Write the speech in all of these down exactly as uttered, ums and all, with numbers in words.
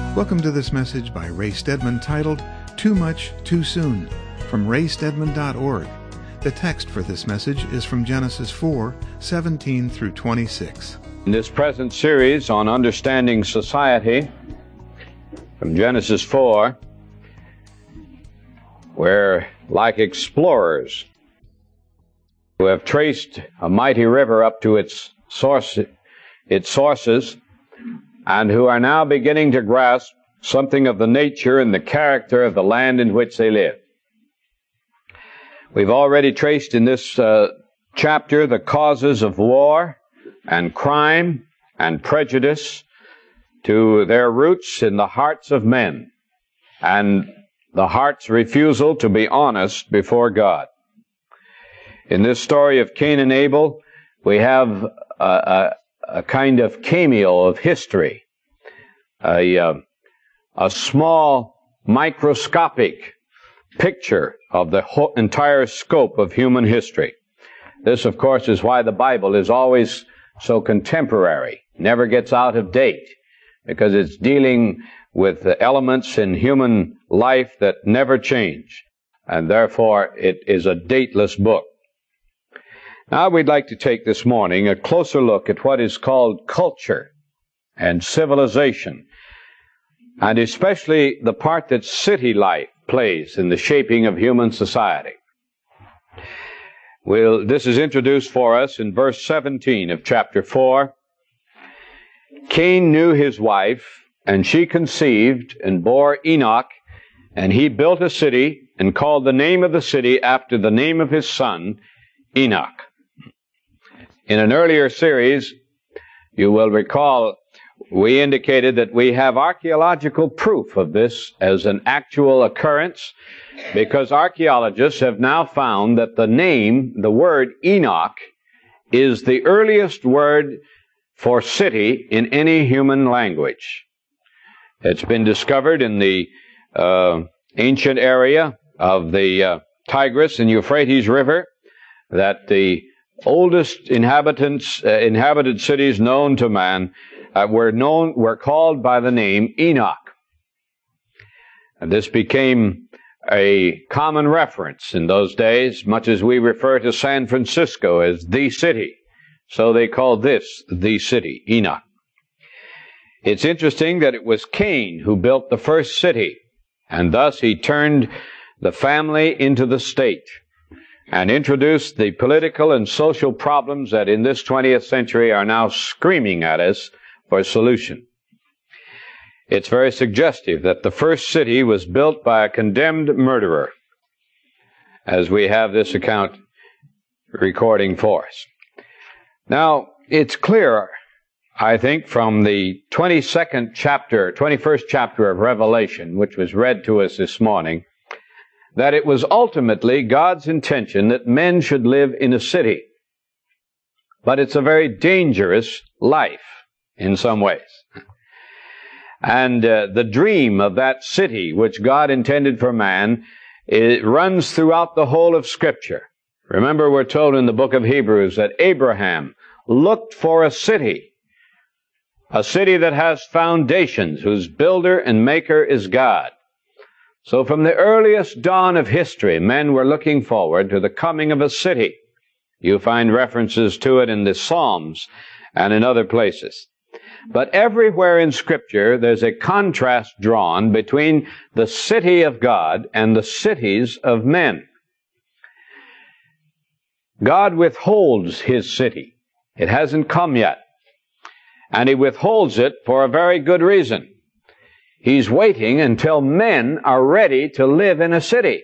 Welcome to this message by Ray Stedman titled, Too Much, Too Soon, from ray stedman dot org. The text for this message is from Genesis four, seventeen through twenty-six. In this present series on understanding society, from Genesis four, we're like explorers who have traced a mighty river up to its source, its sources, and who are now beginning to grasp something of the nature and the character of the land in which they live. We've already traced in this uh, chapter the causes of war and crime and prejudice to their roots in the hearts of men and the heart's refusal to be honest before God. In this story of Cain and Abel, we have a, a, a kind of cameo of history, a, uh, a small microscopic picture of the whole, entire scope of human history. This, of course, is why the Bible is always so contemporary, never gets out of date, because it's dealing with the elements in human life that never change, and therefore it is a dateless book. Now we'd like to take this morning a closer look at what is called culture and civilization, and especially the part that city life plays in the shaping of human society. Well, this is introduced for us in verse seventeen of chapter four. Cain knew his wife, and she conceived and bore Enoch, and he built a city and called the name of the city after the name of his son, Enoch. In an earlier series, you will recall, we indicated that we have archaeological proof of this as an actual occurrence, because archaeologists have now found that the name, the word Enoch, is the earliest word for city in any human language. It's been discovered in the uh, ancient area of the uh, Tigris and Euphrates River that the oldest inhabitants, uh, inhabited cities known to man uh, were known, were called by the name Enoch. And this became a common reference in those days, much as we refer to San Francisco as the city. So they called this the city, Enoch. It's interesting that it was Cain who built the first city, and thus he turned the family into the state and introduced the political and social problems that in this twentieth century are now screaming at us for a solution. It's very suggestive that the first city was built by a condemned murderer, as we have this account recording for us. Now, it's clear, I think, from the twenty-second chapter, twenty-first chapter of Revelation, which was read to us this morning, that it was ultimately God's intention that men should live in a city. But it's a very dangerous life in some ways. And uh, the dream of that city which God intended for man, it runs throughout the whole of Scripture. Remember, we're told in the book of Hebrews that Abraham looked for a city, a city that has foundations, whose builder and maker is God. So from the earliest dawn of history, men were looking forward to the coming of a city. You find references to it in the Psalms and in other places. But everywhere in Scripture, there's a contrast drawn between the city of God and the cities of men. God withholds His city. It hasn't come yet. And He withholds it for a very good reason. He's waiting until men are ready to live in a city.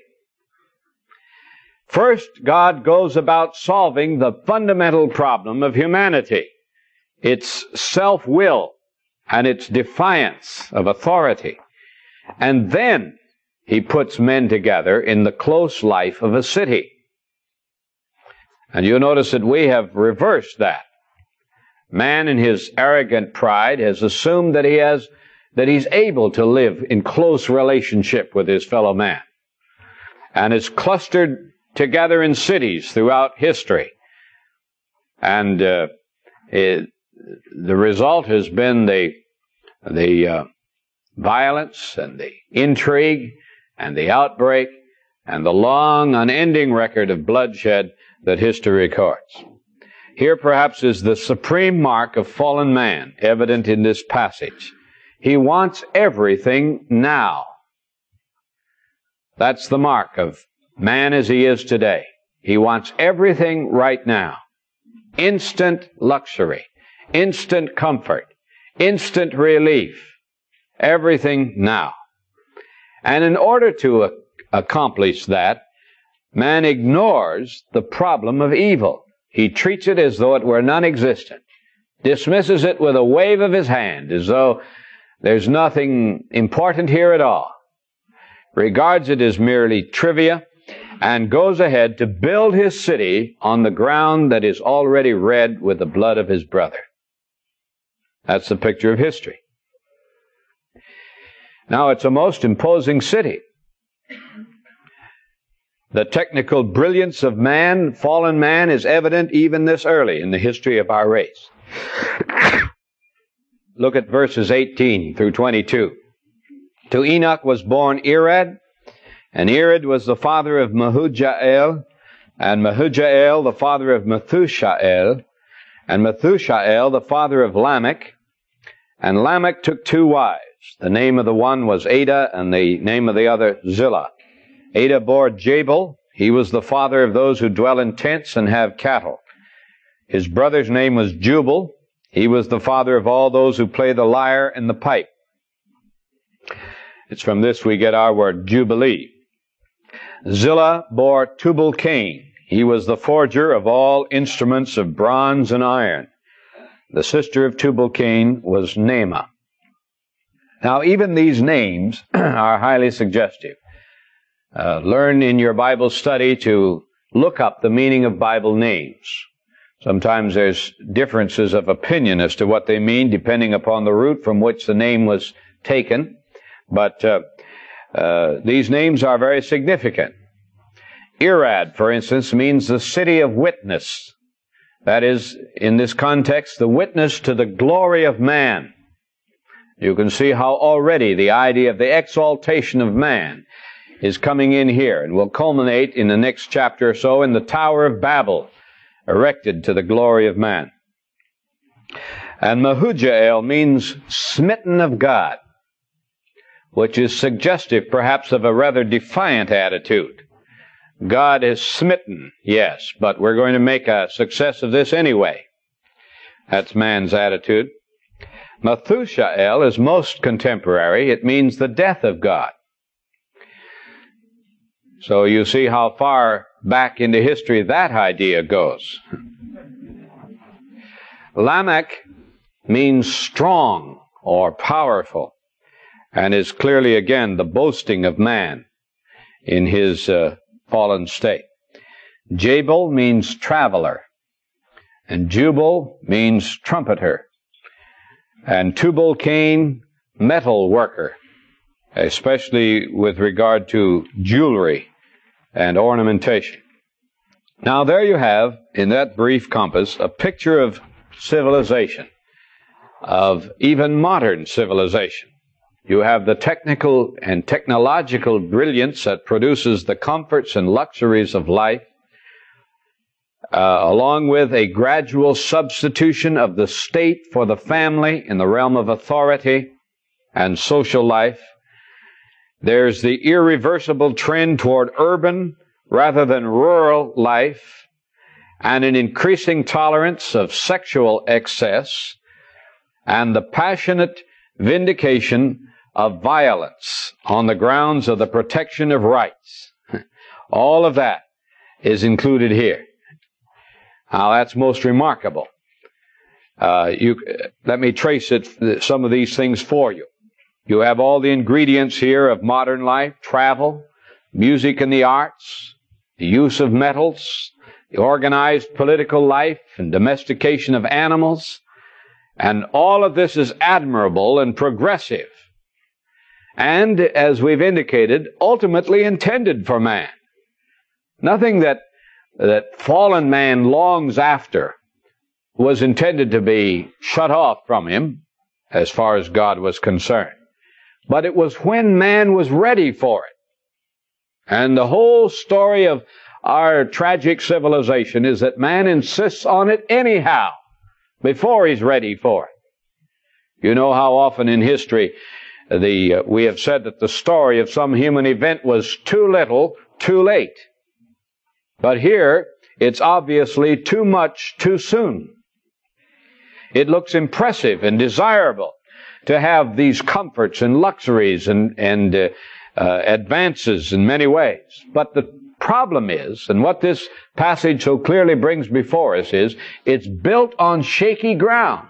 First, God goes about solving the fundamental problem of humanity, its self-will and its defiance of authority. And then He puts men together in the close life of a city. And you'll notice that we have reversed that. Man, in his arrogant pride, has assumed that he has that he's able to live in close relationship with his fellow man, and is clustered together in cities throughout history. And uh, it, the result has been the the uh, violence and the intrigue and the outbreak and the long, unending record of bloodshed that history records. Here perhaps is the supreme mark of fallen man, evident in this passage. He wants everything now. That's the mark of man as he is today. He wants everything right now. Instant luxury, instant comfort, instant relief, everything now. And in order to uh, accomplish that, man ignores the problem of evil. He treats it as though it were non-existent, dismisses it with a wave of his hand, as though there's nothing important here at all, regards it as merely trivia, and goes ahead to build his city on the ground that is already red with the blood of his brother. That's the picture of history. Now, it's a most imposing city. The technical brilliance of man, fallen man, is evident even this early in the history of our race. Look at verses eighteen through twenty-two. To Enoch was born Irad, and Irad was the father of Mehujael, and Mehujael the father of Methushael, and Methushael the father of Lamech. And Lamech took two wives. The name of the one was Ada, and the name of the other Zillah. Ada bore Jabal. He was the father of those who dwell in tents and have cattle. His brother's name was Jubal. He was the father of all those who play the lyre and the pipe. It's from this we get our word Jubilee. Zillah bore Tubal-Cain. He was the forger of all instruments of bronze and iron. The sister of Tubal-Cain was Naamah. Now, even these names are highly suggestive. Uh, learn in your Bible study to look up the meaning of Bible names. Sometimes there's differences of opinion as to what they mean, depending upon the root from which the name was taken. But uh, uh, these names are very significant. Irad, for instance, means the city of witness. That is, in this context, the witness to the glory of man. You can see how already the idea of the exaltation of man is coming in here, and will culminate in the next chapter or so in the Tower of Babel, erected to the glory of man. And Mehujael means smitten of God, which is suggestive perhaps of a rather defiant attitude. God is smitten, yes, but we're going to make a success of this anyway. That's man's attitude. Methushael is most contemporary. It means the death of God. So you see how far back into history that idea goes. Lamech means strong or powerful, and is clearly, again, the boasting of man in his uh, fallen state. Jabal means traveler, and Jubal means trumpeter, and Tubal-Cain, metal worker, especially with regard to jewelry and ornamentation. Now there you have, in that brief compass, a picture of civilization, of even modern civilization. You have the technical and technological brilliance that produces the comforts and luxuries of life, uh, along with a gradual substitution of the state for the family in the realm of authority and social life. There's the irreversible trend toward urban rather than rural life, and an increasing tolerance of sexual excess, and the passionate vindication of violence on the grounds of the protection of rights. All of that is included here. Now, that's most remarkable. Uh, you, let me trace it, some of these things for you. You have all the ingredients here of modern life: travel, music and the arts, the use of metals, the organized political life and domestication of animals. And all of this is admirable and progressive, and, as we've indicated, ultimately intended for man. Nothing that, that fallen man longs after was intended to be shut off from him as far as God was concerned. but it was when man was ready for it. And the whole story of our tragic civilization is that man insists on it anyhow, before he's ready for it. You know how often in history the uh, we have said that the story of some human event was too little, too late. But here, it's obviously too much, too soon. It looks impressive and desirable to have these comforts and luxuries and, and uh, uh, advances in many ways. But the problem is, and what this passage so clearly brings before us is, it's built on shaky ground.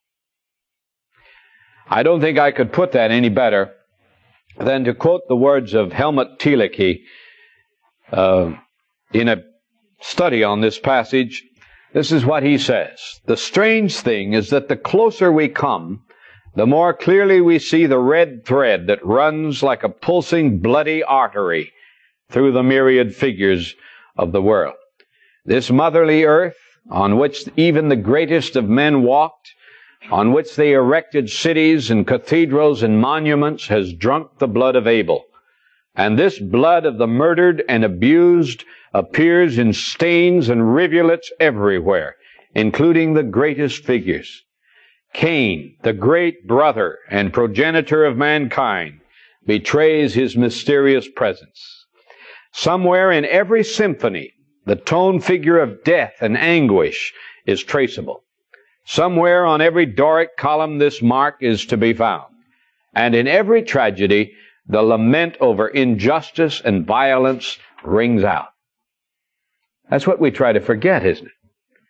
I don't think I could put that any better than to quote the words of Helmut Thielicke uh, in a study on this passage. This is what he says. The strange thing is that the closer we come, the more clearly we see the red thread that runs like a pulsing bloody artery through the myriad figures of the world. This motherly earth, on which even the greatest of men walked, on which they erected cities and cathedrals and monuments, has drunk the blood of Abel. And this blood of the murdered and abused appears in stains and rivulets everywhere, including the greatest figures. Cain, the great brother and progenitor of mankind, betrays his mysterious presence. Somewhere in every symphony, the tone figure of death and anguish is traceable. Somewhere on every Doric column this mark is to be found. And in every tragedy, the lament over injustice and violence rings out. That's what we try to forget, isn't it?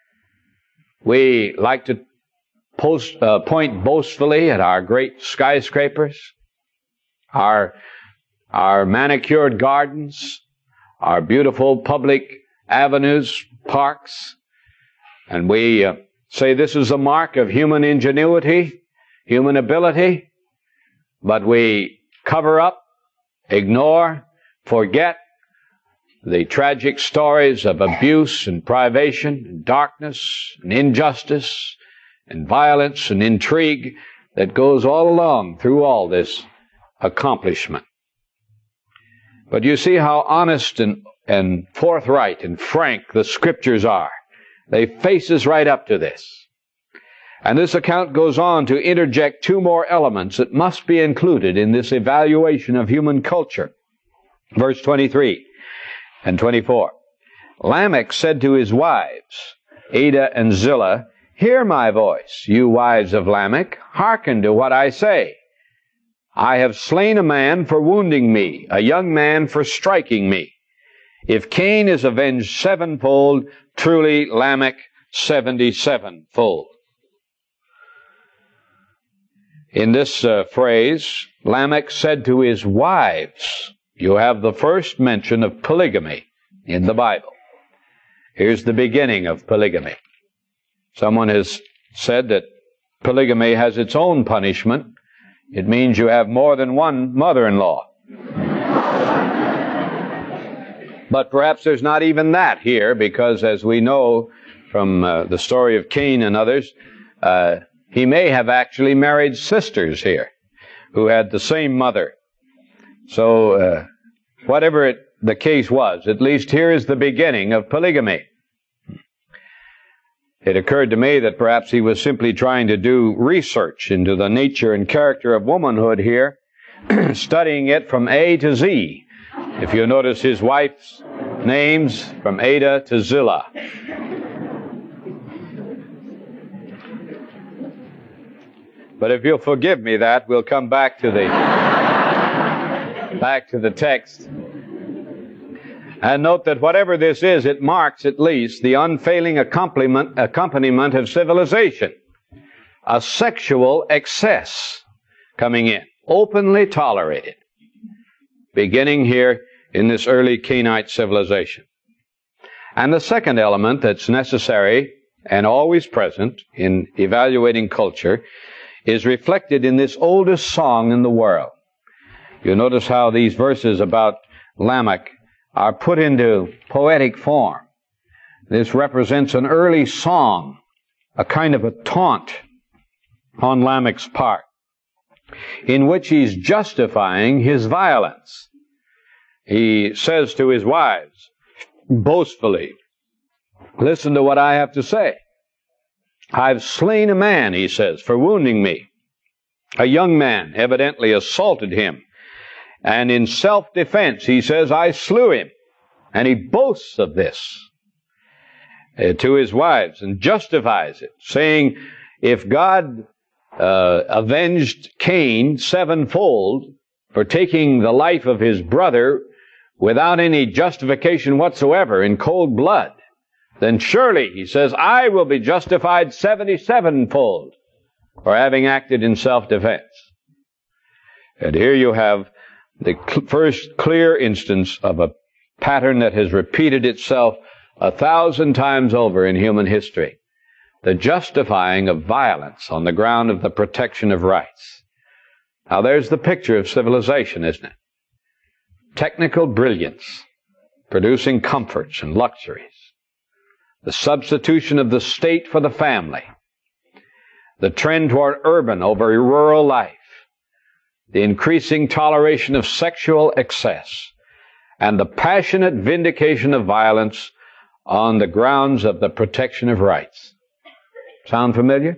We like to post, uh, point boastfully at our great skyscrapers, our, our manicured gardens, our beautiful public avenues, parks, and we uh, say this is a mark of human ingenuity, human ability, but we cover up, ignore, forget the tragic stories of abuse and privation and darkness and injustice and violence and intrigue that goes all along through all this accomplishment. But you see how honest and, and forthright and frank the Scriptures are. They face us right up to this. And this account goes on to interject two more elements that must be included in this evaluation of human culture. Verse twenty-three and twenty-four. Lamech said to his wives, Adah and Zillah, hear my voice, you wives of Lamech, hearken to what I say. I have slain a man for wounding me, a young man for striking me. If Cain is avenged sevenfold, truly Lamech seventy-sevenfold. In this uh, phrase, Lamech said to his wives, you have the first mention of polygamy in the Bible. Here's the beginning of polygamy. Someone has said that polygamy has its own punishment. It means you have more than one mother-in-law. But perhaps there's not even that here, because as we know from uh, the story of Cain and others, uh, he may have actually married sisters here who had the same mother. So uh, whatever it, the case was, at least here is the beginning of polygamy. It occurred to me that perhaps he was simply trying to do research into the nature and character of womanhood here, studying it from A to Z. If you notice his wife's names, from Adah to Zillah. But if you'll forgive me that, we'll come back to the back to the text. And note that whatever this is, it marks at least the unfailing accompaniment, accompaniment of civilization. A sexual excess coming in, openly tolerated, beginning here in this early Canaanite civilization. And the second element that's necessary and always present in evaluating culture is reflected in this oldest song in the world. You notice how these verses about Lamech are put into poetic form. This represents an early song, a kind of a taunt on Lamech's part. in which he's justifying his violence. He says to his wives, boastfully, listen to what I have to say. I've slain a man, he says, for wounding me. A young man evidently assaulted him. And in self-defense, he says, I slew him. And he boasts of this uh, to his wives and justifies it, saying, if God uh, avenged Cain sevenfold for taking the life of his brother without any justification whatsoever in cold blood, then surely, he says, I will be justified seventy-sevenfold for having acted in self-defense. And here you have the cl- first clear instance of a pattern that has repeated itself a thousand times over in human history. The justifying of violence on the ground of the protection of rights. Now there's the picture of civilization, isn't it? Technical brilliance, producing comforts and luxuries. The substitution of the state for the family. The trend toward urban over rural life. The increasing toleration of sexual excess. And the passionate vindication of violence on the grounds of the protection of rights. Sound familiar?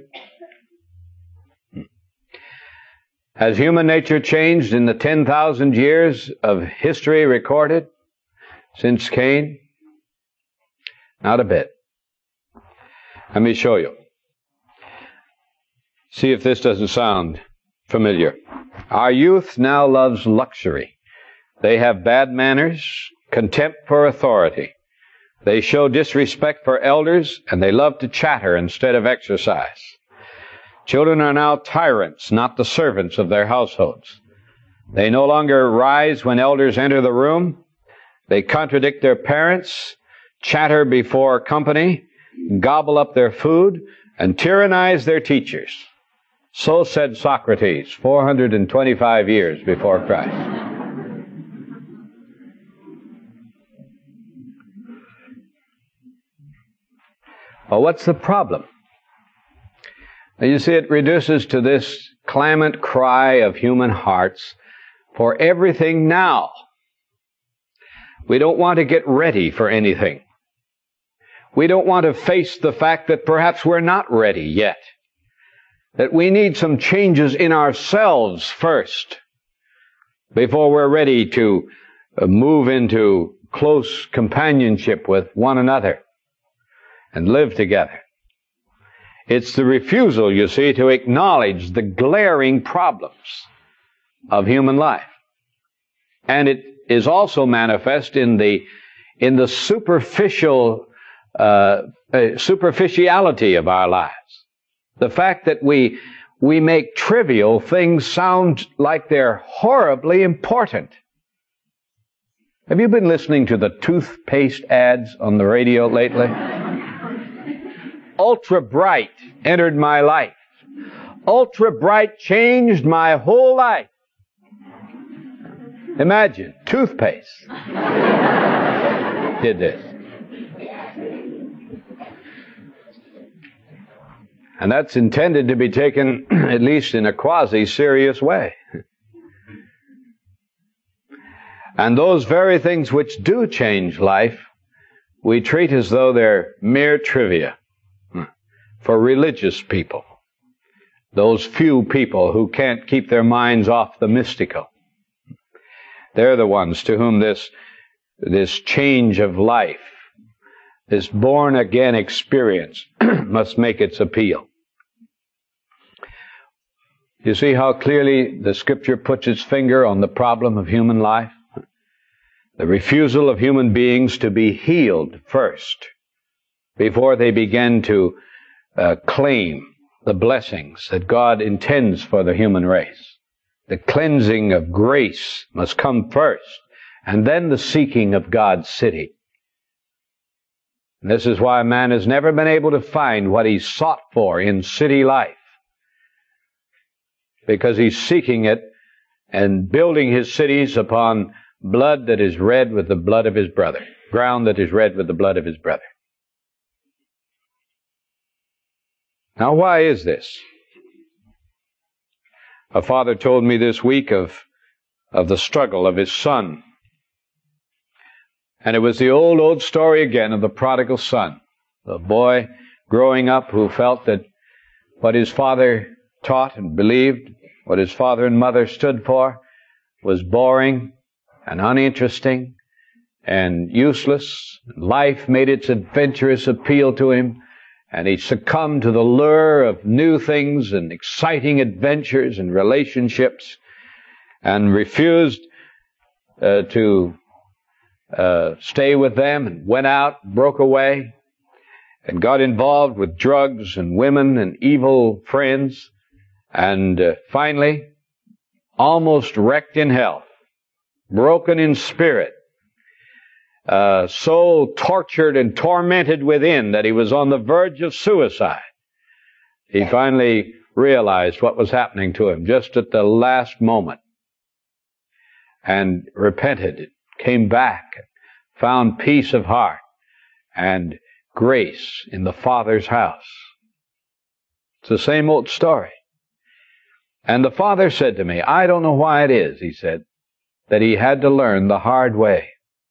Has human nature changed in the ten thousand years of history recorded since Cain? Not a bit. Let me show you. See if this doesn't sound familiar. Our youth now loves luxury. They have bad manners, contempt for authority. They show disrespect for elders, and they love to chatter instead of exercise. Children are now tyrants, not the servants of their households. They no longer rise when elders enter the room. They contradict their parents, chatter before company, gobble up their food, and tyrannize their teachers. So said Socrates four hundred twenty-five years before Christ. Well, what's the problem? You see, it reduces to this clamant cry of human hearts for everything now. We don't want to get ready for anything. We don't want to face the fact that perhaps we're not ready yet. That we need some changes in ourselves first before we're ready to move into close companionship with one another and live together. It's the refusal, you see, to acknowledge the glaring problems of human life. And it is also manifest in the in the superficial uh, uh, superficiality of our lives. The fact that we we make trivial things sound like they're horribly important. Have you been listening to the toothpaste ads on the radio lately? Ultra Bright entered my life. Ultra Bright changed my whole life. Imagine, toothpaste did this. And that's intended to be taken, at least in a quasi-serious way. And those very things which do change life, we treat as though they're mere trivia for religious people. Those few people who can't keep their minds off the mystical. They're the ones to whom this, this change of life, this born-again experience must make its appeal. You see how clearly the Scripture puts its finger on the problem of human life? The refusal of human beings to be healed first before they begin to uh, claim the blessings that God intends for the human race. The cleansing of grace must come first, and then the seeking of God's city. And this is why man has never been able to find what he sought for in city life, because he's seeking it and building his cities upon blood that is red with the blood of his brother, ground that is red with the blood of his brother. Now, why is this? A father told me this week of, of the struggle of his son. And it was the old, old story again of the prodigal son. The boy growing up who felt that what his father taught and believed, what his father and mother stood for, was boring and uninteresting and useless. Life made its adventurous appeal to him, and he succumbed to the lure of new things and exciting adventures and relationships, and refused uh, to uh, stay with them, and went out, broke away, and got involved with drugs and women and evil friends, and uh, finally almost wrecked in health, broken in spirit, uh, so tortured and tormented within that he was on the verge of suicide. He finally realized what was happening to him just at the last moment, and repented, came back, found peace of heart and grace in the Father's house. It's the same old story. And the father said to me, I don't know why it is, he said, that he had to learn the hard way.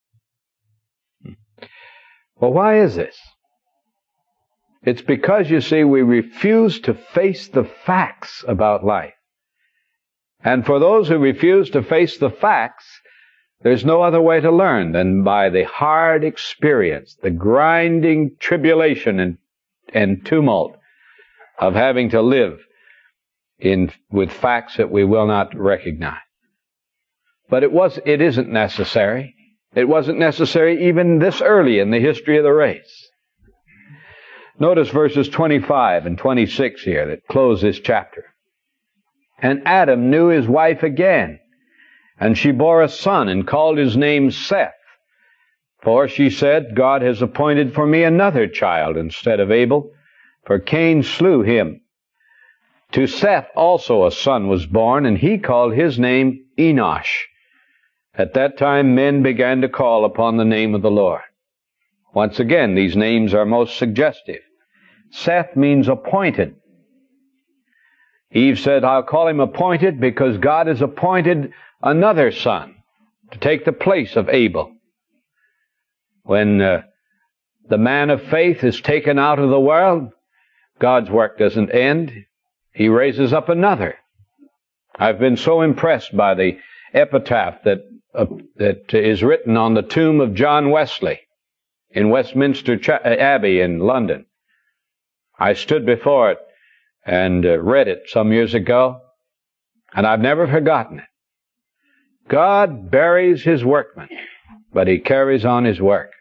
Well, why is this? It's because, you see, we refuse to face the facts about life. And for those who refuse to face the facts, there's no other way to learn than by the hard experience, the grinding tribulation and, and tumult of having to live in with facts that we will not recognize. But it was it isn't necessary. It wasn't necessary even this early in the history of the race. Notice verses twenty-five and twenty-six here that close this chapter. And Adam knew his wife again, and she bore a son and called his name Seth. For she said, God has appointed for me another child instead of Abel, for Cain slew him. To Seth also a son was born, and he called his name Enosh. At that time men began to call upon the name of the Lord. Once again, these names are most suggestive. Seth means appointed. Eve said, I'll call him appointed because God has appointed another son to take the place of Abel. When uh, the man of faith is taken out of the world, God's work doesn't end. He raises up another. I've been so impressed by the epitaph that uh, that is written on the tomb of John Wesley in Westminster Ch- Abbey in London. I stood before it and uh, read it some years ago, and I've never forgotten it. God buries his workmen, but he carries on his work.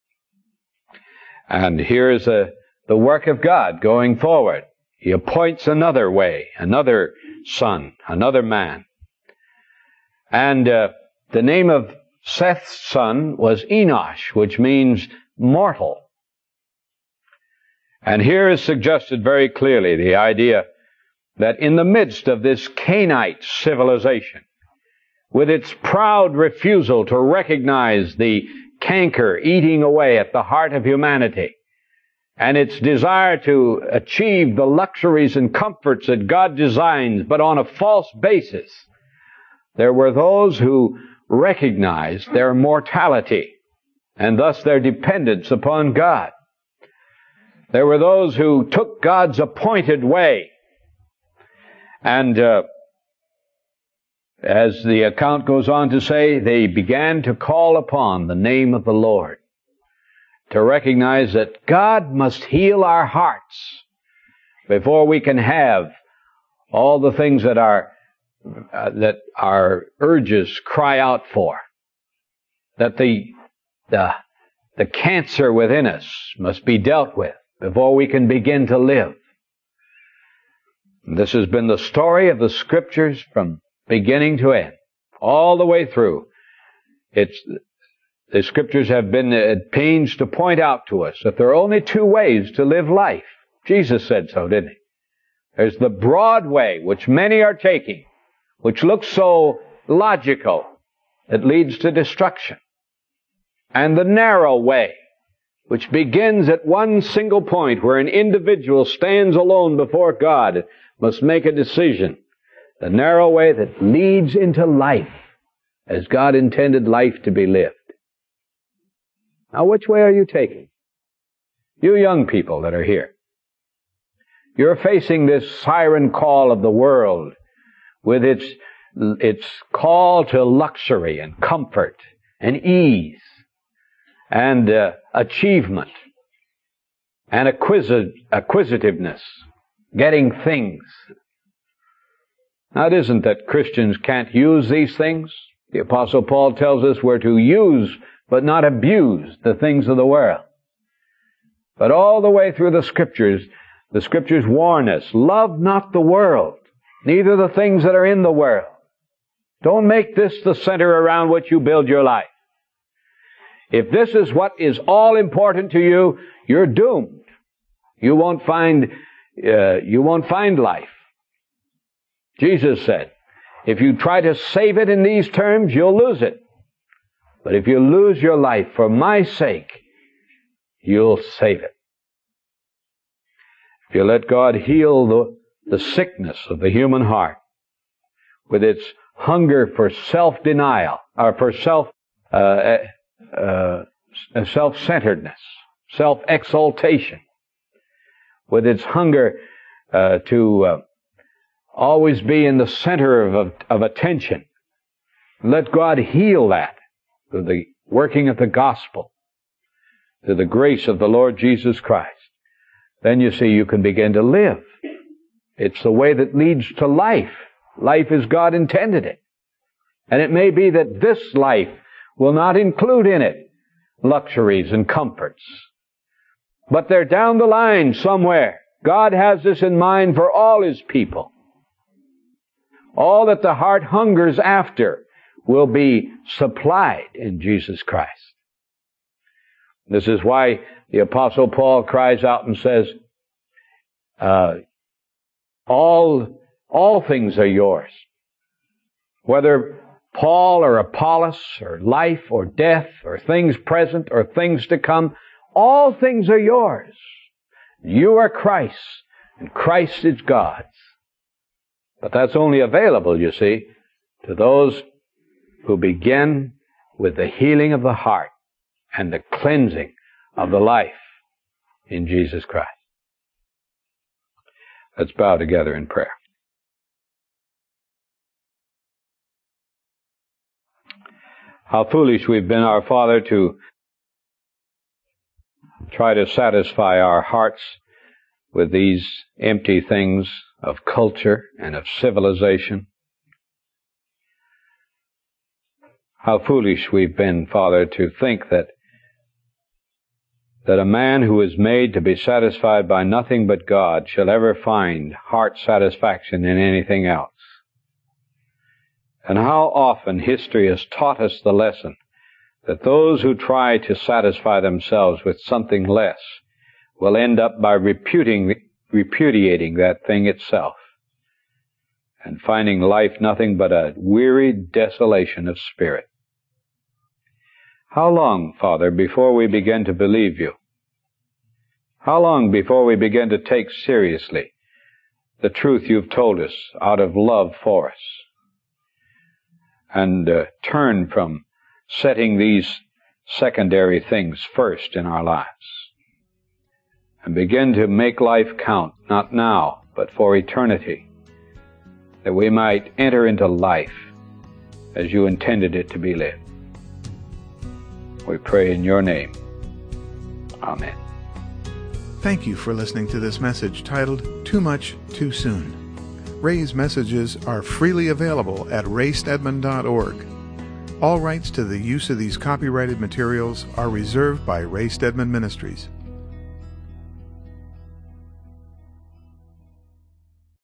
And here's a, the work of God going forward. He appoints another way, another son, another man. And uh, the name of Seth's son was Enosh, which means mortal. And here is suggested very clearly the idea that in the midst of this Canaanite civilization, with its proud refusal to recognize the canker eating away at the heart of humanity, and its desire to achieve the luxuries and comforts that God designs, but on a false basis, there were those who recognized their mortality and thus their dependence upon God. There were those who took God's appointed way, and uh, as the account goes on to say, they began to call upon the name of the Lord, to recognize that God must heal our hearts before we can have all the things that our uh, that our urges cry out for. That the the the cancer within us must be dealt with before we can begin to live. And this has been the story of the Scriptures from beginning to end, all the way through. It's The Scriptures have been at pains to point out to us that there are only two ways to live life. Jesus said so, didn't he? There's the broad way, which many are taking, which looks so logical, it leads to destruction. And the narrow way, which begins at one single point where an individual stands alone before God, must make a decision The narrow way that leads into life, as God intended life to be lived. Now, which way are you taking? You young people that are here. You're facing this siren call of the world with its, its call to luxury and comfort and ease and uh, achievement and acquisit- acquisitiveness, getting things. Now, it isn't that Christians can't use these things. The Apostle Paul tells us we're to use but not abuse the things of the world. But all the way through the Scriptures, the Scriptures warn us, love not the world, neither the things that are in the world. Don't make this the center around which you build your life. If this is what is all important to you, you're doomed. You won't find, uh, you won't find life. Jesus said, if you try to save it in these terms, you'll lose it. But if you lose your life for my sake, you'll save it. If you let God heal the, the sickness of the human heart with its hunger for self-denial, or for self, uh, uh, self-centeredness, self-exaltation, with its hunger uh, to uh, always be in the center of, of attention, let God heal that through the working of the gospel, through the grace of the Lord Jesus Christ. Then you see you can begin to live. It's the way that leads to life. Life as God intended it. And it may be that this life will not include in it luxuries and comforts. But they're down the line somewhere. God has this in mind for all His people. All that the heart hungers after will be supplied in Jesus Christ. This is why the Apostle Paul cries out and says, uh, all, all things are yours. Whether Paul or Apollos or life or death or things present or things to come, all things are yours. You are Christ's, and Christ is God's. But that's only available, you see, to those who begin with the healing of the heart and the cleansing of the life in Jesus Christ. Let's bow together in prayer. How foolish we've been, our Father, to try to satisfy our hearts with these empty things of culture and of civilization. How foolish we've been, Father, to think that that a man who is made to be satisfied by nothing but God shall ever find heart satisfaction in anything else. And how often history has taught us the lesson that those who try to satisfy themselves with something less will end up by reputing, repudiating that thing itself and finding life nothing but a wearied desolation of spirit. How long, Father, before we begin to believe you? How long before we begin to take seriously the truth you've told us out of love for us and uh, turn from setting these secondary things first in our lives and begin to make life count, not now, but for eternity, that we might enter into life as you intended it to be lived? We pray in your name. Amen. Thank you for listening to this message titled, Too Much, Too Soon. Ray's messages are freely available at ray stedman dot org. All rights to the use of these copyrighted materials are reserved by Ray Stedman Ministries.